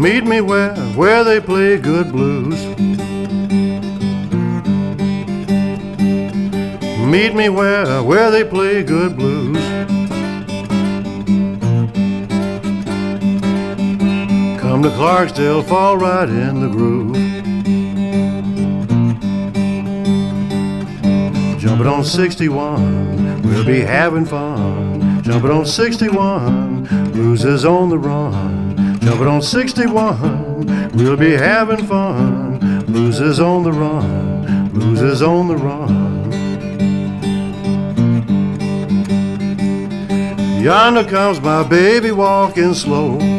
Meet me where they play good blues. Meet me where they play good blues. Come to Clarksdale, fall right in the groove. Jumping on 61, we'll be having fun. Jumping on 61, blues is on the run. Jumping on 61, we'll be having fun. Blues is on the run, blues is on the run. Yonder comes my baby walking slow.